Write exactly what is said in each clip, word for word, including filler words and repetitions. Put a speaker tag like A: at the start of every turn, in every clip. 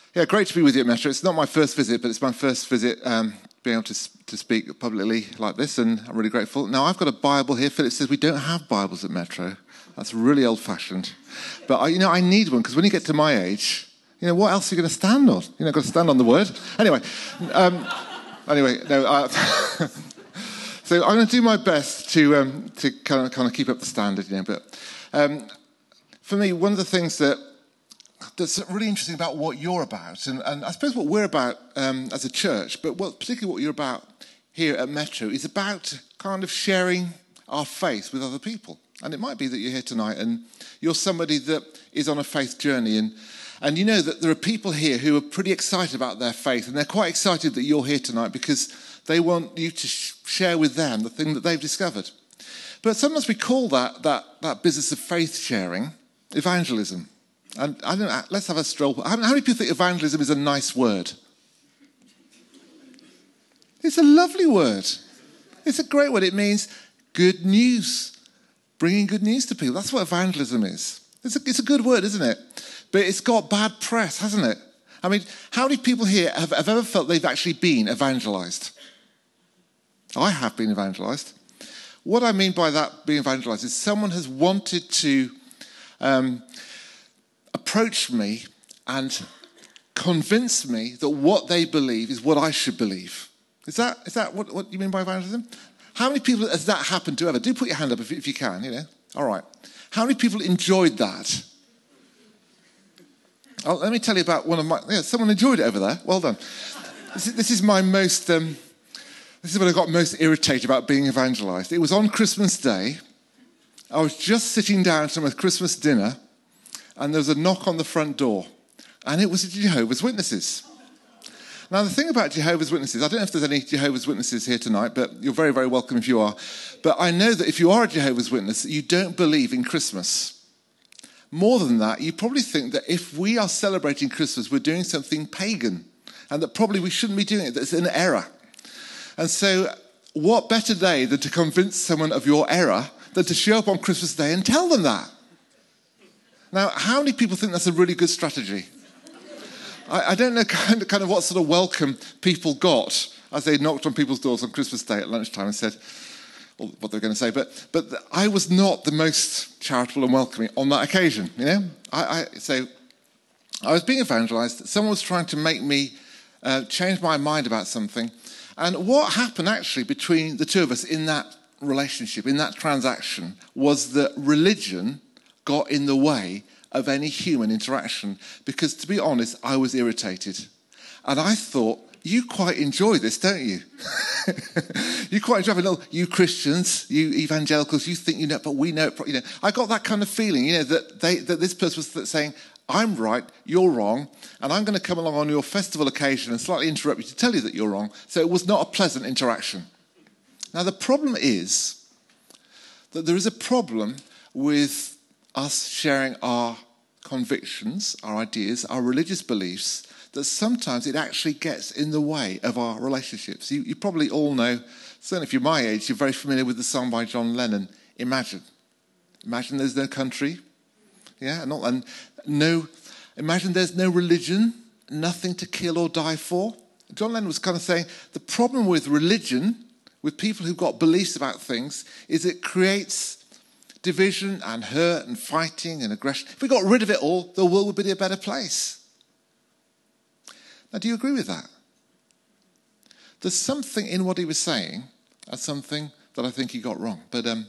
A: Yeah, great to be with you at Metro. It's not my first visit, but it's my first visit um, being able to, to speak publicly like this, and I'm really grateful. Now, I've got a Bible here. Philip says we don't have Bibles at Metro. That's really old-fashioned. But, I, you know, I need one, because when you get to my age, you know, what else are you going to stand on? You're not going to stand on the Word. Anyway, um, anyway, no. Uh, so I'm going to do my best to um, to kind of kind of keep up the standard, you know. But um, for me, one of the things that that's really interesting about what you're about, and, and I suppose what we're about um, as a church, but what, particularly what you're about here at Metro, is about kind of sharing our faith with other people. And it might be that you're here tonight and you're somebody that is on a faith journey, and and you know that there are people here who are pretty excited about their faith, and they're quite excited that you're here tonight because they want you to sh- share with them the thing that they've discovered. But sometimes we call that that that business of faith sharing evangelism. And I don't know, let's have a stroll. How many people think evangelism is a nice word? It's a lovely word. It's a great word. It means good news, bringing good news to people. That's what evangelism is. It's a, it's a good word, isn't it? But it's got bad press, hasn't it? I mean, how many people here have, have ever felt they've actually been evangelized? I have been evangelized. What I mean by that, being evangelized, is someone has wanted to Um, approach me and convince me that what they believe is what I should believe. Is that is that what, what you mean by evangelism? How many people has that happened to ever? Do put your hand up if, if you can, you know. All right. How many people enjoyed that? Oh, let me tell you about one of my... Yeah, someone enjoyed it over there. Well done. This is, this is my most... Um, this is when I got most irritated about being evangelised. It was on Christmas Day. I was just sitting down to my Christmas dinner, and there was a knock on the front door, and it was the Jehovah's Witnesses. Now, the thing about Jehovah's Witnesses, I don't know if there's any Jehovah's Witnesses here tonight, but you're very, very welcome if you are. But I know that if you are a Jehovah's Witness, you don't believe in Christmas. More than that, you probably think that if we are celebrating Christmas, we're doing something pagan, and that probably we shouldn't be doing it, that it's an error. And so what better day than to convince someone of your error than to show up on Christmas Day and tell them that? Now, how many people think that's a really good strategy? I, I don't know kind of, kind of what sort of welcome people got as they knocked on people's doors on Christmas Day at lunchtime and said well, what they were going to say, but but I was not the most charitable and welcoming on that occasion, you know? I, I So I was being evangelized. Someone was trying to make me uh, change my mind about something. And what happened actually between the two of us in that relationship, in that transaction, was that religion got in the way of any human interaction. Because, to be honest, I was irritated. And I thought, you quite enjoy this, don't you? You quite enjoy it. No, you Christians, you evangelicals, you think you know, but we know it. You know, I got that kind of feeling, you know, that they, that this person was saying, I'm right, you're wrong, and I'm going to come along on your festival occasion and slightly interrupt you to tell you that you're wrong. So it was not a pleasant interaction. Now, the problem is that there is a problem with us sharing our convictions, our ideas, our religious beliefs, that sometimes it actually gets in the way of our relationships. You, you probably all know, certainly if you're my age, you're very familiar with the song by John Lennon, Imagine. Imagine there's no country, yeah, and, all, and no, imagine there's no religion, nothing to kill or die for. John Lennon was kind of saying, the problem with religion, with people who've got beliefs about things, is it creates division and hurt and fighting and aggression. If we got rid of it all, the world would be a better place. Now, do you agree with that? There's something in what he was saying, and something that I think he got wrong. But um,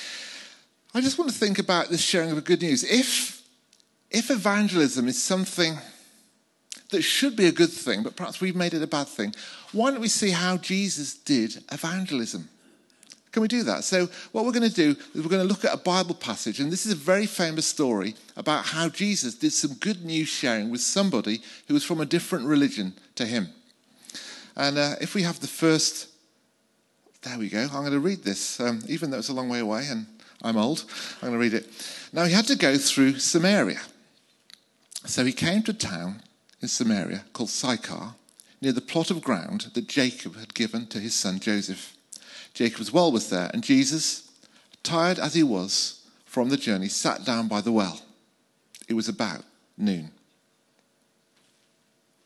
A: I just want to think about this sharing of good news. If, if evangelism is something that should be a good thing, but perhaps we've made it a bad thing, why don't we see how Jesus did evangelism? Can we do that? So what we're going to do is we're going to look at a Bible passage, and this is a very famous story about how Jesus did some good news sharing with somebody who was from a different religion to him. And uh, if we have the first, there we go, I'm going to read this, um, even though it's a long way away and I'm old, I'm going to read it. Now, he had to go through Samaria. So he came to a town in Samaria called Sychar, near the plot of ground that Jacob had given to his son Joseph. Jacob's well was there, and Jesus, tired as he was from the journey, sat down by the well. It was about noon.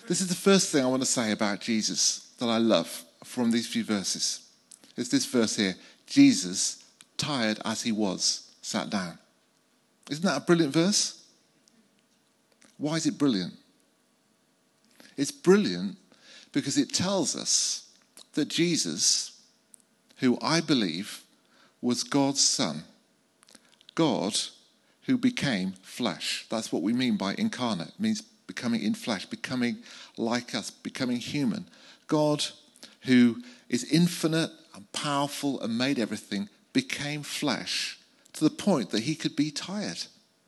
A: This is the first thing I want to say about Jesus that I love from these few verses. It's this verse here. Jesus, tired as he was, sat down. Isn't that a brilliant verse? Why is it brilliant? It's brilliant because it tells us that Jesus, who I believe was God's son, God who became flesh. That's what we mean by incarnate. It means becoming in flesh, becoming like us, becoming human. God who is infinite and powerful and made everything became flesh to the point that he could be tired.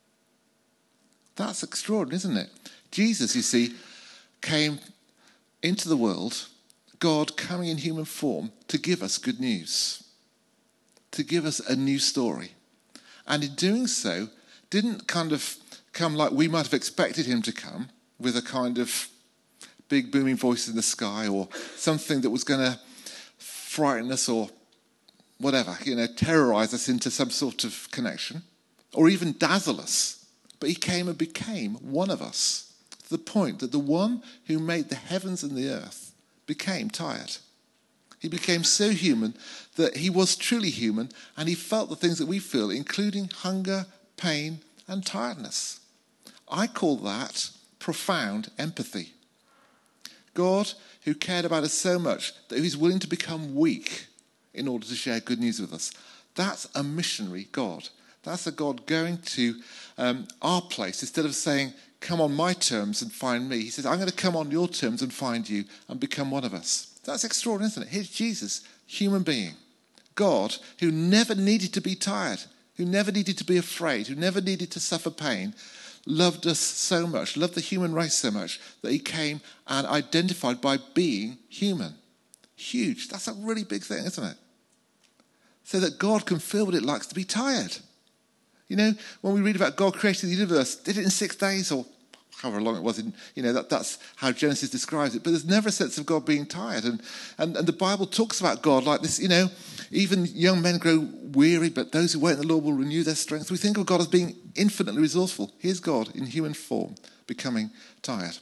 A: That's extraordinary, isn't it? Jesus, you see, came into the world, God coming in human form to give us good news, to give us a new story. And in doing so, didn't kind of come like we might have expected him to come, with a kind of big booming voice in the sky or something that was going to frighten us or whatever, you know, terrorize us into some sort of connection or even dazzle us. But he came and became one of us to the point that the one who made the heavens and the earth became tired. He became so human that he was truly human and he felt the things that we feel, including hunger, pain, and tiredness. I call that profound empathy. God, who cared about us so much that he's willing to become weak in order to share good news with us. That's a missionary God. That's a God going to um, our place. Instead of saying, come on my terms and find me, he says, I'm going to come on your terms and find you and become one of us. That's extraordinary, isn't it? Here's Jesus, human being. God, who never needed to be tired, who never needed to be afraid, who never needed to suffer pain, loved us so much, loved the human race so much, that he came and identified by being human. Huge. That's a really big thing, isn't it? So that God can feel what it likes to be tired. You know, when we read about God creating the universe, did it in six days or however long it was, in, you know, that, that's how Genesis describes it. But there's never a sense of God being tired. And, and, and the Bible talks about God like this, you know, even young men grow weary, but those who wait in the Lord will renew their strength. We think of God as being infinitely resourceful. Here's God in human form becoming tired.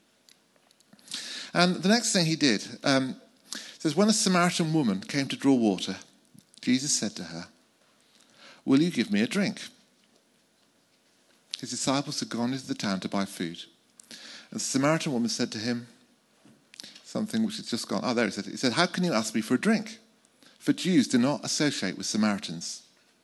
A: And the next thing he did, um, says, when a Samaritan woman came to draw water, Jesus said to her, will you give me a drink? His disciples had gone into the town to buy food. And the Samaritan woman said to him something which had just gone. Oh, there he said. He said, how can you ask me for a drink? For Jews do not associate with Samaritans.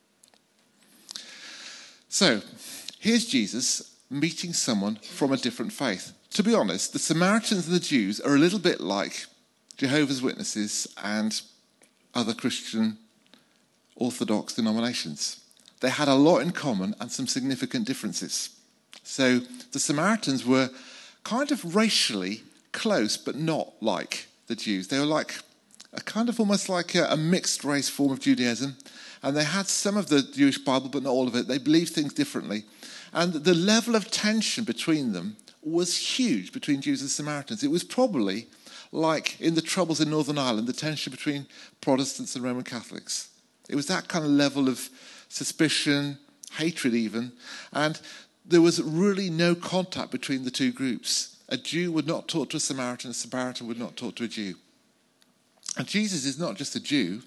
A: So, here's Jesus meeting someone from a different faith. To be honest, the Samaritans and the Jews are a little bit like Jehovah's Witnesses and other Christian Orthodox denominations. They had a lot in common and some significant differences. So the Samaritans were kind of racially close, but not like the Jews. They were like a kind of almost like a, a mixed race form of Judaism. And they had some of the Jewish Bible, but not all of it. They believed things differently. And the level of tension between them was huge between Jews and Samaritans. It was probably like in the Troubles in Northern Ireland, the tension between Protestants and Roman Catholics. It was that kind of level of suspicion, hatred even, and there was really no contact between the two groups. A Jew would not talk to a Samaritan, a Samaritan would not talk to a Jew. And Jesus is not just a Jew,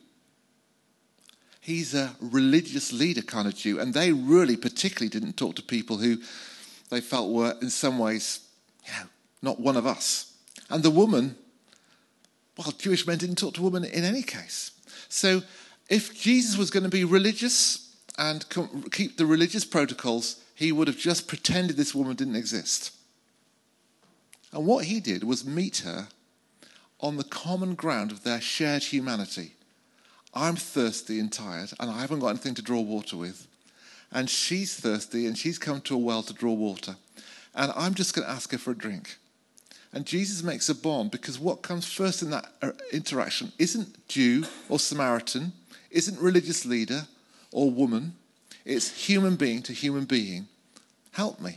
A: he's a religious leader kind of Jew, and they really particularly didn't talk to people who they felt were in some ways, you know, not one of us. And the woman, well, Jewish men didn't talk to women in any case. So if Jesus was going to be religious and keep the religious protocols, he would have just pretended this woman didn't exist. And what he did was meet her on the common ground of their shared humanity. I'm thirsty and tired, and I haven't got anything to draw water with. And she's thirsty, and she's come to a well to draw water. And I'm just going to ask her for a drink. And Jesus makes a bond, because what comes first in that interaction isn't Jew or Samaritan, isn't religious leader or woman. It's human being to human being. Help me.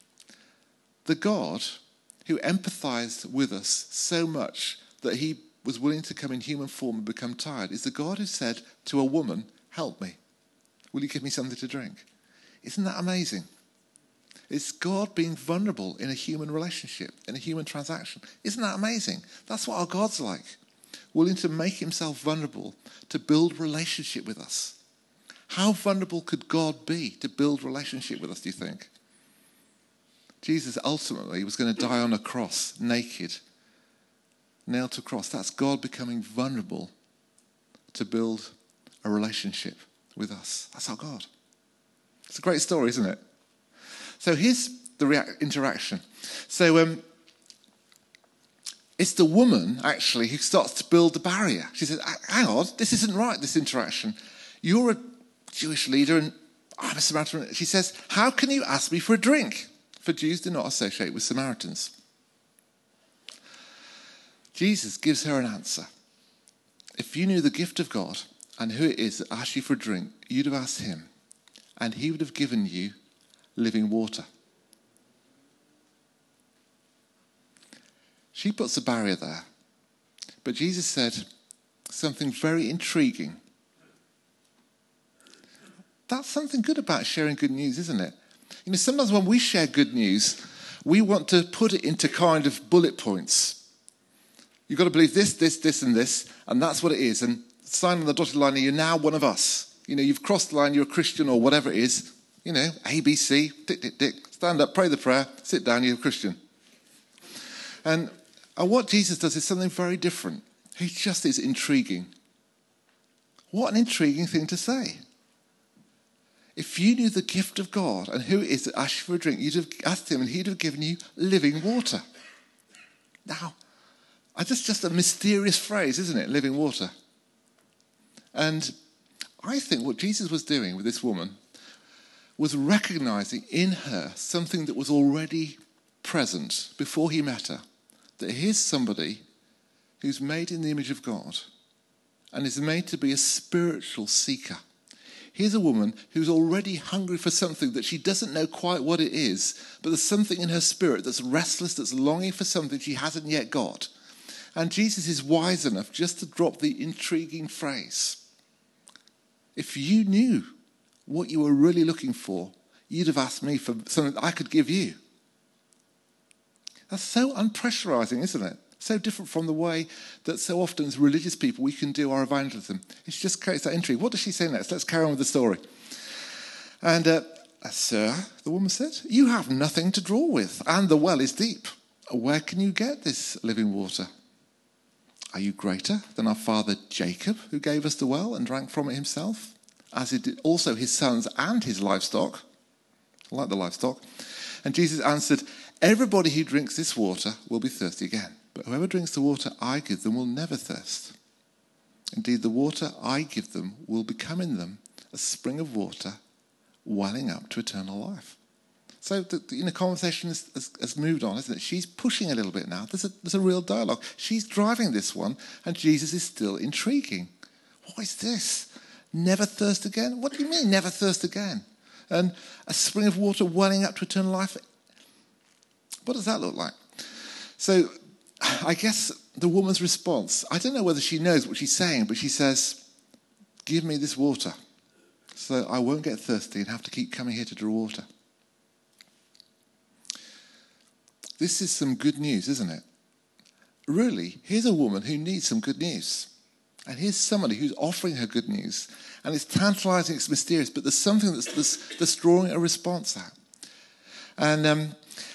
A: The God who empathized with us so much that he was willing to come in human form and become tired is the God who said to a woman, help me. Will you give me something to drink? Isn't that amazing? It's God being vulnerable in a human relationship, in a human transaction. Isn't that amazing? That's what our God's like. Willing to make himself vulnerable to build relationship with us. How vulnerable could God be to build relationship with us, do you think? Jesus ultimately was going to die on a cross, naked, nailed to a cross. That's God becoming vulnerable to build a relationship with us. That's our God. It's a great story, isn't it? So here's the rea- interaction. So um, it's the woman, actually, who starts to build the barrier. She says, hang on, this isn't right, this interaction. You're a Jewish leader and I'm a Samaritan. She says, how can you ask me for a drink? For Jews do not associate with Samaritans. Jesus gives her an answer. If you knew the gift of God and who it is that asks you for a drink, you'd have asked him, and he would have given you living water. She puts a barrier there. But Jesus said something very intriguing. That's something good about sharing good news, isn't it? You know, sometimes when we share good news, we want to put it into kind of bullet points. You've got to believe this, this, this, and this, and that's what it is. And sign on the dotted line, you're now one of us. You know, you've crossed the line, you're a Christian or whatever it is. You know, A, B, C, tick, tick, tick. Stand up, pray the prayer, sit down, you're a Christian. And, and what Jesus does is something very different. He just is intriguing. What an intriguing thing to say. If you knew the gift of God and who it is that asked you for a drink, you'd have asked him and he'd have given you living water. Now, that's just a mysterious phrase, isn't it? Living water. And I think what Jesus was doing with this woman was recognizing in her something that was already present before he met her. That here's somebody who's made in the image of God and is made to be a spiritual seeker. Here's a woman who's already hungry for something that she doesn't know quite what it is, but there's something in her spirit that's restless, that's longing for something she hasn't yet got. And Jesus is wise enough just to drop the intriguing phrase. If you knew what you were really looking for, you'd have asked me for something that I could give you. That's so unpressurizing, isn't it? So different from the way that so often as religious people we can do our evangelism. It just creates that intrigue. What does she say next? Let's carry on with the story. And, uh, sir, the woman said, you have nothing to draw with, and the well is deep. Where can you get this living water? Are you greater than our father Jacob, who gave us the well and drank from it himself, as it did also his sons and his livestock? I like the livestock. And Jesus answered, everybody who drinks this water will be thirsty again. But whoever drinks the water I give them will never thirst. Indeed, the water I give them will become in them a spring of water welling up to eternal life. So the, the you know, conversation has, has, has moved on, isn't it? She's pushing a little bit now. There's a, there's a real dialogue. She's driving this one, and Jesus is still intriguing. What is this? Never thirst again? What do you mean, never thirst again? And a spring of water welling up to eternal life? What does that look like? So I guess the woman's response, I don't know whether she knows what she's saying, but she says, give me this water so I won't get thirsty and have to keep coming here to draw water. This is some good news, isn't it? Really, here's a woman who needs some good news. And here's somebody who's offering her good news. And it's tantalizing, it's mysterious, but there's something that's, that's, that's drawing a response out. And um,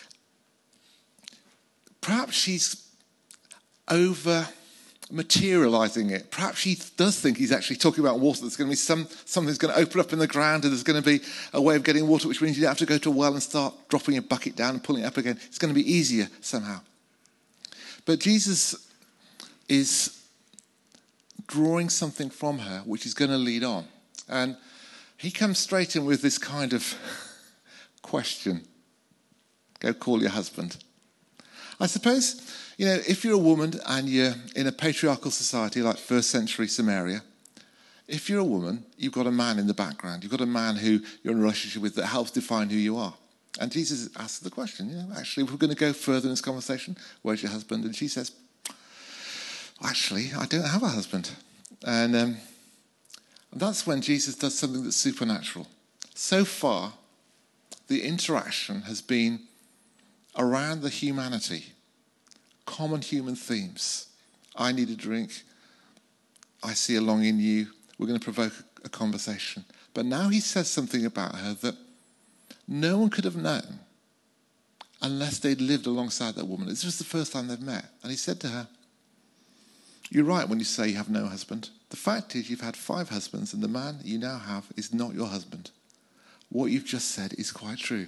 A: perhaps she's over materializing it. Perhaps she does think he's actually talking about water. There's going to be some something's going to open up in the ground, and there's going to be a way of getting water, which means you don't have to go to a well and start dropping a bucket down and pulling it up again. It's going to be easier somehow. But Jesus is drawing something from her which is going to lead on. And he comes straight in with this kind of question. Go call your husband. I suppose, you know, if you're a woman and you're in a patriarchal society like first century Samaria, if you're a woman, you've got a man in the background. You've got a man who you're in a relationship with that helps define who you are. And Jesus asks the question, you know, actually, if we're going to go further in this conversation, where's your husband? And she says, actually, I don't have a husband. And um, that's when Jesus does something that's supernatural. So far, the interaction has been around the humanity, common human themes. I need a drink. I see a longing in you. We're going to provoke a conversation. But now he says something about her that no one could have known unless they'd lived alongside that woman. This was the first time they've met. And he said to her, you're right when you say you have no husband. The fact is you've had five husbands and the man you now have is not your husband. What you've just said is quite true.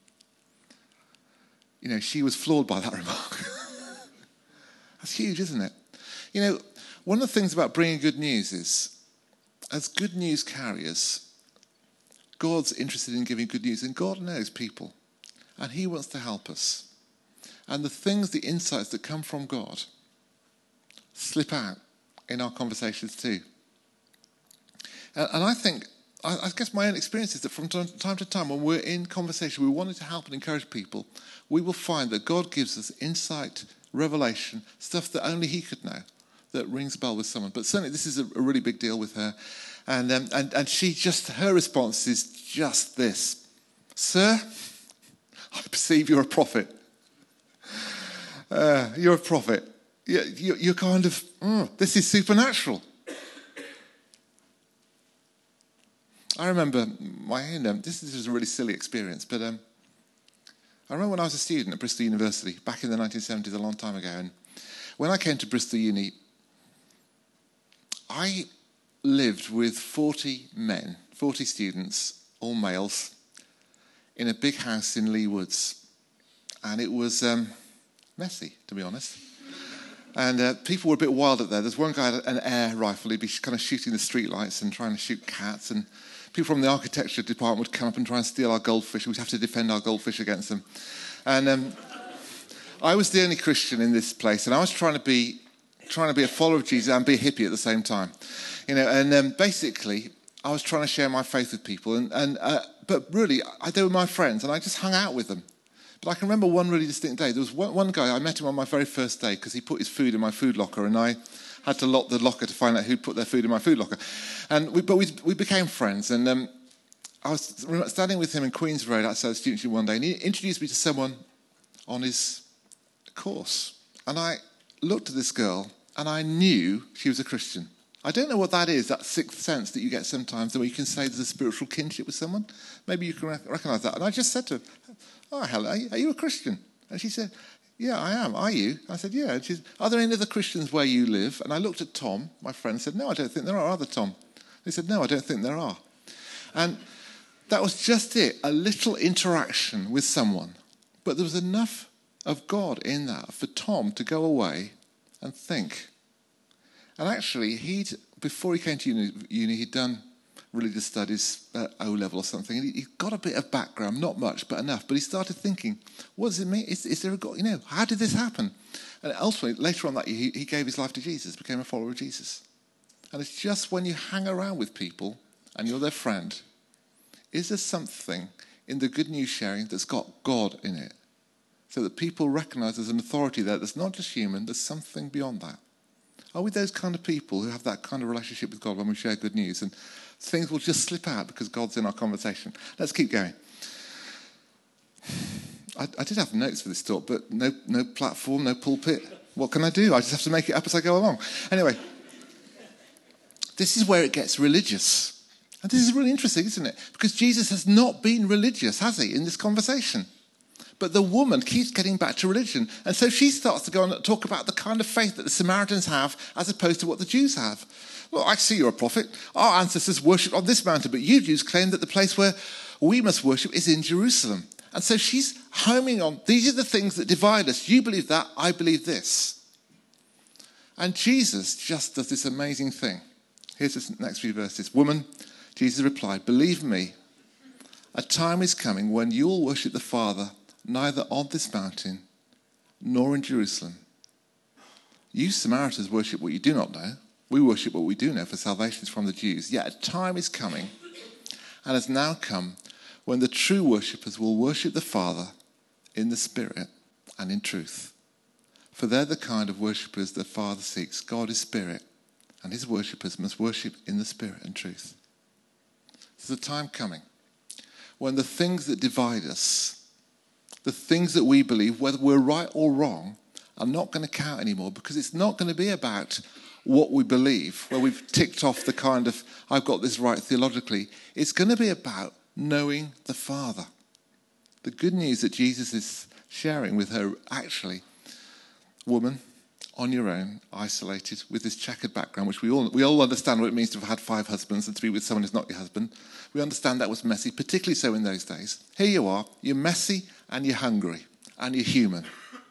A: You know, she was floored by that remark. That's huge, isn't it? You know, one of the things about bringing good news is, as good news carriers, God's interested in giving good news, and God knows people, and he wants to help us. And the things, the insights that come from God slip out in our conversations too. And, and I think, I, I guess my own experience is that from time, time to time when we're in conversation, we wanted to help and encourage people, we will find that God gives us insight, revelation, stuff that only he could know, that rings a bell with someone. But certainly this is a, a really big deal with her. And, um, and, and she just, her response is just this. Sir, I perceive you're a prophet. Uh, you're a prophet. You're, you're kind of, oh, this is supernatural. I remember my own, um, this is a really silly experience, but um, I remember when I was a student at Bristol University, back in the nineteen seventies, a long time ago, and when I came to Bristol Uni, I lived with forty men, forty students, all males, in a big house in Lee Woods. And it was um, messy, to be honest. And uh, people were a bit wild up there. There's one guy had an air rifle. He'd be kind of shooting the streetlights and trying to shoot cats. And people from the architecture department would come up and try and steal our goldfish. We'd have to defend our goldfish against them. And um, I was the only Christian in this place, and I was trying to be trying to be a follower of Jesus and be a hippie at the same time. You know, and um, basically, I was trying to share my faith with people. And, and uh, but really, I, they were my friends, and I just hung out with them. But I can remember one really distinct day. There was one, one guy, I met him on my very first day because he put his food in my food locker, and I had to lock the locker to find out who put their food in my food locker. And we, but we, we became friends, and um, I was standing with him in Queen's Road outside the Students' Union one day, and he introduced me to someone on his course. And I looked at this girl, and I knew she was a Christian. I don't know what that is, that sixth sense that you get sometimes where you can say there's a spiritual kinship with someone. Maybe you can rec- recognise that. And I just said to her, oh, hello, are you, are you a Christian? And she said, yeah, I am. Are you? I said, yeah. And she said, are there any other Christians where you live? And I looked at Tom, my friend, and said, no, I don't think there are. Are there, Tom? He said, no, I don't think there are. And that was just it, a little interaction with someone. But there was enough of God in that for Tom to go away and think. And actually, he'd before he came to uni, uni he'd done religious studies at O-level or something. And he got a bit of background, not much, but enough. But he started thinking, what does it mean? Is, is there a God? You know, how did this happen? And ultimately, later on that year, he, he gave his life to Jesus, became a follower of Jesus. And it's just when you hang around with people and you're their friend, is there something in the good news sharing that's got God in it? So that people recognise there's an authority there that's not just human, there's something beyond that. Are we those kind of people who have that kind of relationship with God when we share good news? And things will just slip out because God's in our conversation. Let's keep going. I, I did have notes for this talk, but no, no platform, no pulpit. What can I do? I just have to make it up as I go along. Anyway, this is where it gets religious. And this is really interesting, isn't it? Because Jesus has not been religious, has he, in this conversation? But the woman keeps getting back to religion. And so she starts to go on and talk about the kind of faith that the Samaritans have as opposed to what the Jews have. Look, I see you're a prophet. Our ancestors worshipped on this mountain, but you Jews claim that the place where we must worship is in Jerusalem. And so she's homing on, these are the things that divide us. You believe that, I believe this. And Jesus just does this amazing thing. Here's the next few verses. Woman, Jesus replied, believe me, a time is coming when you'll worship the Father neither on this mountain nor in Jerusalem. You Samaritans worship what you do not know. We worship what we do know, for salvation is from the Jews. Yet a time is coming, and has now come, when the true worshippers will worship the Father in the Spirit and in truth. For they're the kind of worshippers the Father seeks. God is Spirit, and his worshippers must worship in the Spirit and truth. There's a time coming when the things that divide us, the things that we believe, whether we're right or wrong, are not going to count anymore, because it's not going to be about what we believe, where we've ticked off the kind of, I've got this right theologically. It's going to be about knowing the Father. The good news that Jesus is sharing with her, actually, woman, on your own, isolated, with this checkered background, which we all we all understand what it means to have had five husbands and to be with someone who's not your husband. We understand that was messy, particularly so in those days. Here you are, you're messy and you're hungry and you're human.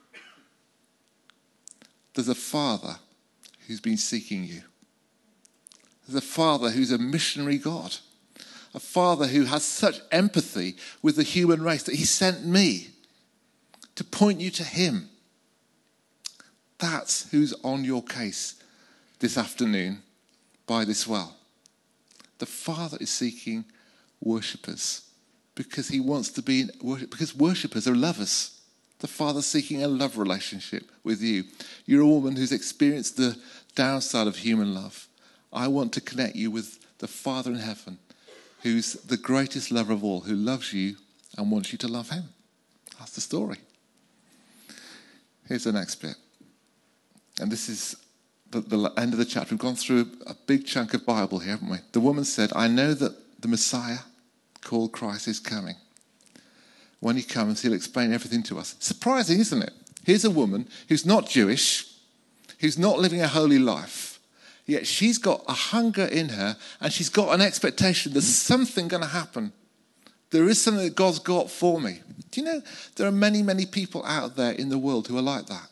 A: There's a Father who's been seeking you. There's a Father who's a missionary God. A Father who has such empathy with the human race that he sent me to point you to him. That's who's on your case this afternoon by this well. The Father is seeking worshippers because he wants to be in worship, because worshippers are lovers. The Father's seeking a love relationship with you. You're a woman who's experienced the downside of human love. I want to connect you with the Father in heaven, who's the greatest lover of all, who loves you and wants you to love him. That's the story. Here's the next bit. And this is the, the end of the chapter. We've gone through a big chunk of Bible here, haven't we? The woman said, I know that the Messiah, called Christ, is coming. When he comes, he'll explain everything to us. Surprising, isn't it? Here's a woman who's not Jewish, who's not living a holy life, yet she's got a hunger in her and she's got an expectation there's something going to happen. There is something that God's got for me. Do you know, there are many, many people out there in the world who are like that.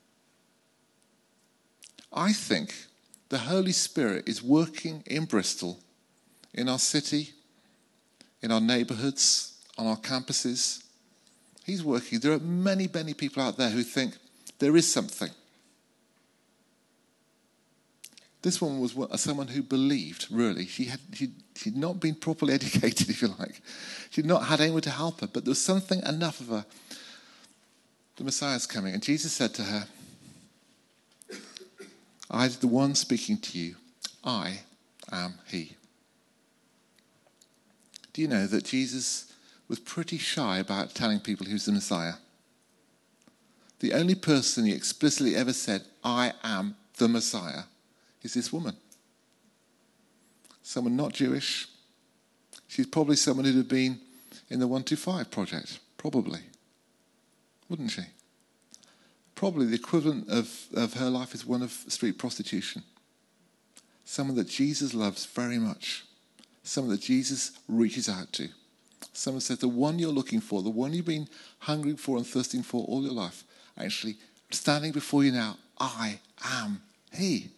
A: I think the Holy Spirit is working in Bristol, in our city, in our neighbourhoods, on our campuses. He's working. There are many, many people out there who think there is something. This one was someone who believed, really. She had she'd, she'd not been properly educated, if you like. She'd not had anyone to help her, but there was something enough of her. The Messiah's coming. And Jesus said to her, I, the one speaking to you, I am he. Do you know that Jesus was pretty shy about telling people he was the Messiah? The only person he explicitly ever said, I am the Messiah, is this woman. Someone not Jewish. She's probably someone who'd have been in the one two five project. Probably. Wouldn't she? Probably the equivalent of, of her life is one of street prostitution. Someone that Jesus loves very much. Someone that Jesus reaches out to. Someone says the one you're looking for, the one you've been hungering for and thirsting for all your life, actually standing before you now, I am he.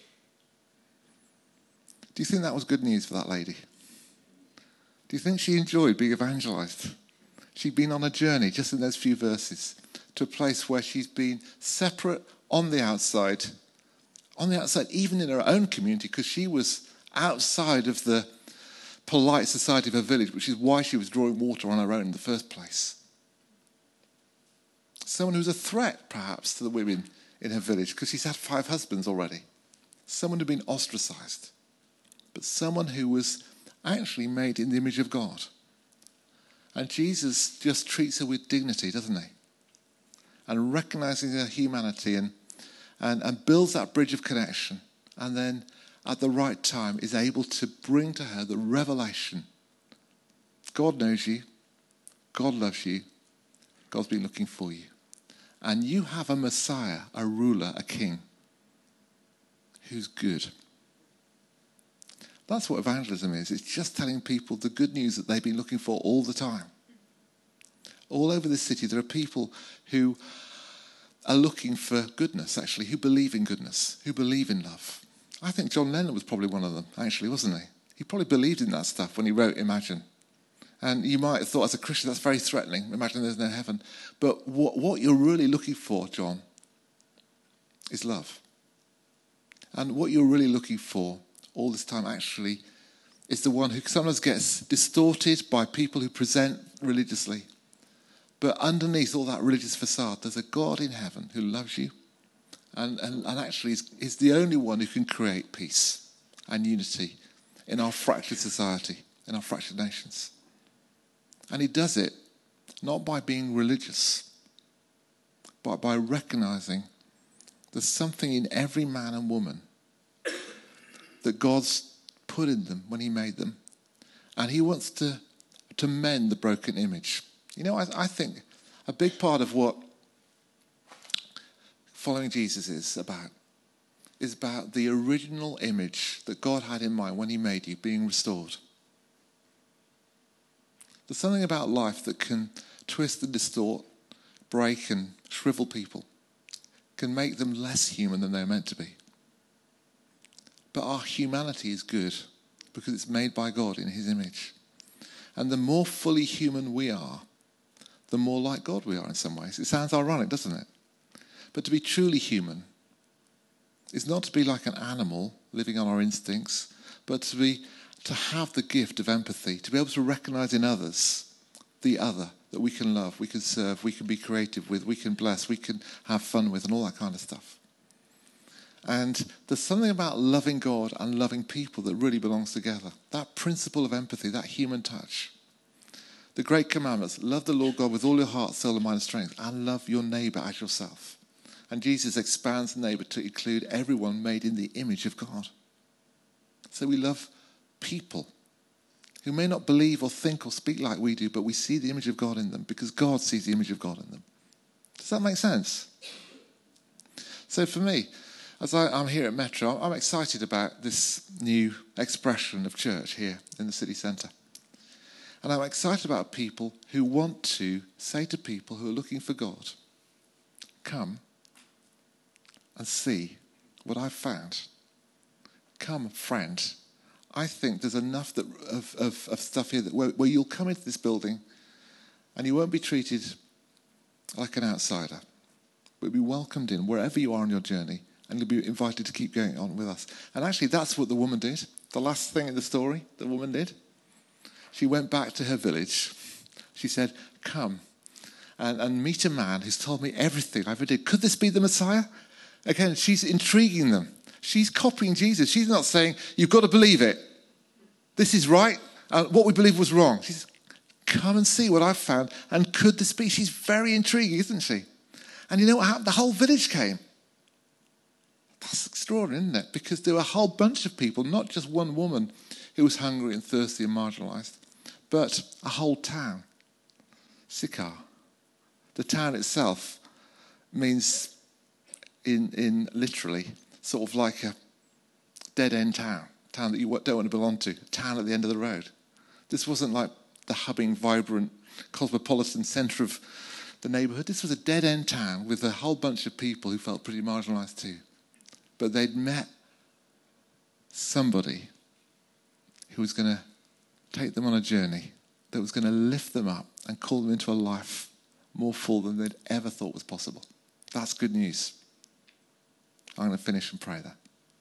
A: Do you think that was good news for that lady? Do you think she enjoyed being evangelized? She'd been on a journey just in those few verses to a place where she's been separate on the outside, on the outside even in her own community, because she was outside of the polite society of her village, which is why she was drawing water on her own in the first place. Someone who was a threat, perhaps, to the women in her village, because she's had five husbands already. Someone who'd been ostracized, but someone who was actually made in the image of God. And Jesus just treats her with dignity, doesn't he? And recognizing her humanity and, and, and builds that bridge of connection. And then at the right time is able to bring to her the revelation. God knows you. God loves you. God's been looking for you. And you have a Messiah, a ruler, a king who's good. That's what evangelism is. It's just telling people the good news that they've been looking for all the time. All over the city, there are people who are looking for goodness, actually, who believe in goodness, who believe in love. I think John Lennon was probably one of them, actually, wasn't he? He probably believed in that stuff when he wrote Imagine. And you might have thought, as a Christian, that's very threatening. Imagine there's no heaven. But what, what you're really looking for, John, is love. And what you're really looking for all this time, actually, is the one who sometimes gets distorted by people who present religiously. But underneath all that religious facade, there's a God in heaven who loves you and, and, and actually is, is the only one who can create peace and unity in our fractured society, in our fractured nations. And he does it not by being religious, but by recognizing there's something in every man and woman that God's put in them when he made them. And he wants to, to mend the broken image. You know, I, I think a big part of what following Jesus is about is about the original image that God had in mind when he made you being restored. There's something about life that can twist and distort, break and shrivel people, can make them less human than they're meant to be. But our humanity is good because it's made by God in his image. And the more fully human we are, the more like God we are in some ways. It sounds ironic, doesn't it? But to be truly human is not to be like an animal living on our instincts, but to be to have the gift of empathy, to be able to recognize in others the other that we can love, we can serve, we can be creative with, we can bless, we can have fun with, and all that kind of stuff. And there's something about loving God and loving people that really belongs together. That principle of empathy, that human touch. The great commandments, love the Lord God with all your heart, soul, and mind and strength, and love your neighbour as yourself. And Jesus expands neighbour to include everyone made in the image of God. So we love people who may not believe or think or speak like we do, but we see the image of God in them because God sees the image of God in them. Does that make sense? So for me, as I, I'm here at Metro, I'm excited about this new expression of church here in the city centre. And I'm excited about people who want to say to people who are looking for God, come and see what I've found. Come, friend. I think there's enough that, of, of, of stuff here that where, where you'll come into this building and you won't be treated like an outsider, but you'll be welcomed in wherever you are on your journey, and you'll be invited to keep going on with us. And actually, that's what the woman did. The last thing in the story the woman did. She went back to her village. She said, come and, and meet a man who's told me everything I ever did. Could this be the Messiah? Again, she's intriguing them. She's copying Jesus. She's not saying, you've got to believe it. This is right. And what we believe was wrong. She says, come and see what I've found. And could this be? She's very intriguing, isn't she? And you know what happened? The whole village came. That's extraordinary, isn't it? Because there were a whole bunch of people, not just one woman who was hungry and thirsty and marginalised, but a whole town. Sychar. The town itself means, in, in literally, sort of like a dead-end town, town that you don't want to belong to, a town at the end of the road. This wasn't like the hubbing, vibrant, cosmopolitan centre of the neighbourhood. This was a dead-end town with a whole bunch of people who felt pretty marginalised too. But they'd met somebody who was going to take them on a journey that was going to lift them up and call them into a life more full than they'd ever thought was possible. That's good news. I'm going to finish and pray there.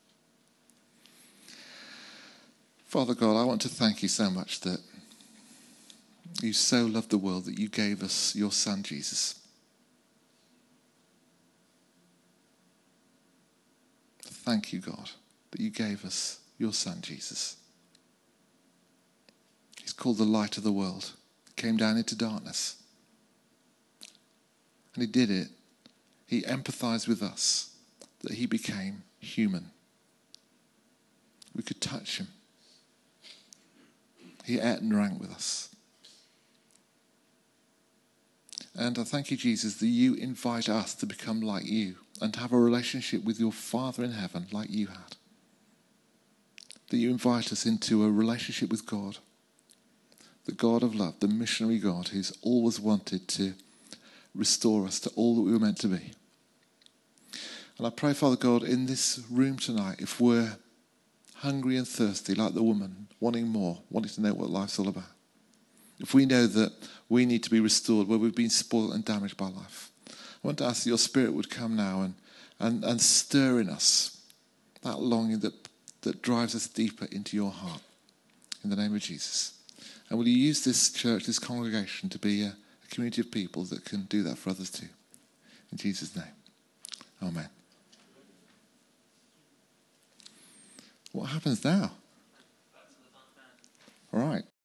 A: Father God, I want to thank you so much that you so loved the world that you gave us your son, Jesus. Thank you, God, that you gave us your son, Jesus. He's called the light of the world. He came down into darkness. And he did it. He empathized with us, that he became human. We could touch him. He ate and drank with us. And I thank you, Jesus, that you invite us to become like you and to have a relationship with your Father in heaven like you had. That you invite us into a relationship with God, the God of love, the missionary God who's always wanted to restore us to all that we were meant to be. And I pray, Father God, in this room tonight, if we're hungry and thirsty like the woman, wanting more, wanting to know what life's all about, if we know that we need to be restored where we've been spoiled and damaged by life, I want to ask that your Spirit would come now and, and, and stir in us that longing that, that drives us deeper into your heart. In the name of Jesus. And will you use this church, this congregation, to be a, a community of people that can do that for others too. In Jesus' name. Amen. What happens now? All right.